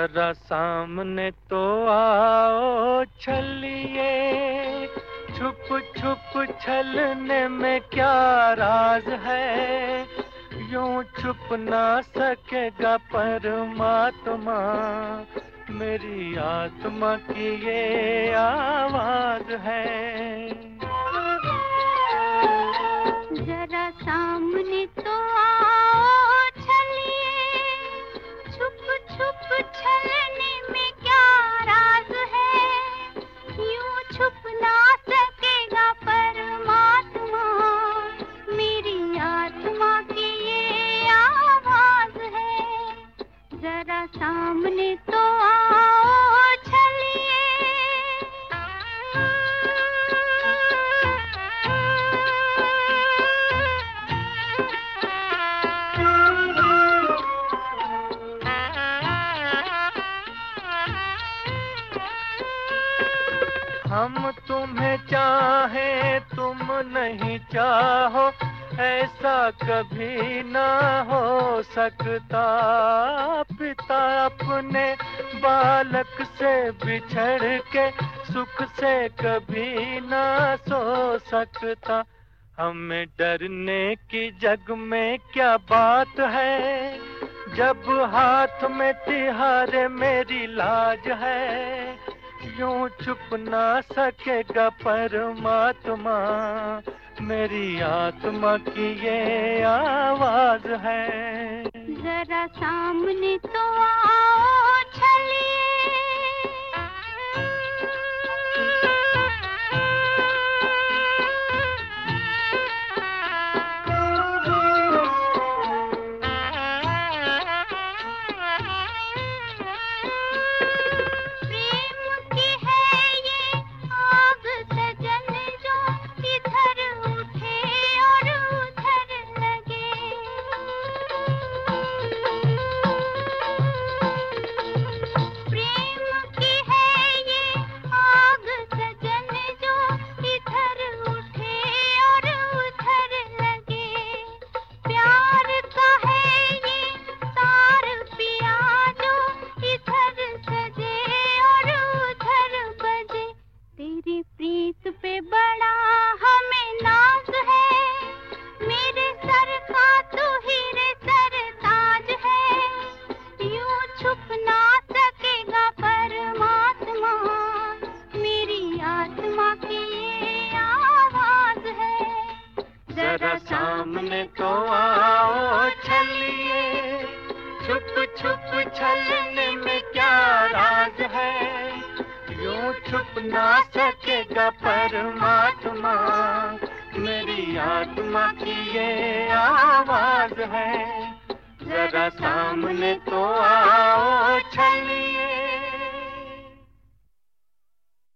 जरा सामने तो आओ छलिए, छुप छुप छलने में क्या राज है, यूं छुप ना सकेगा परमात्मा, मेरी आत्मा की ये आवाज है। जरा सामने तो आओ छलिए, छुप छुप छलने में क्या राज है, यूं छुप ना सकेगा परमात्मा, मेरी आत्मा की ये आवाज है। जरा सामने तो आओ छलिए। हम तुम्हें चाहें तुम नहीं चाहो, ऐसा कभी ना हो सकता। पिता अपने बालक से बिछड़ के सुख से कभी ना सो सकता। हमें डरने की जग में क्या बात है, जब हाथ में तिहारे मेरी लाज है, यूं छुप ना सकेगा परमात्मा, मेरी आत्मा की ये आवाज है। जरा सामने तो आओ छलिए। प्रीत पे बड़ा हमें नाज है, मेरे सर का तो हीरे सरताज है, यूं छुप ना सकेगा परमात्मा, मेरी आत्मा की ये आवाज है। जरा सामने तो आओ छलिए, छुप छुप छलने में क्या राज है, यूं छुप ना सकेगा परमात्मा, मेरी आत्मा की ये आवाज है। जरा सामने तो आओ छलिए।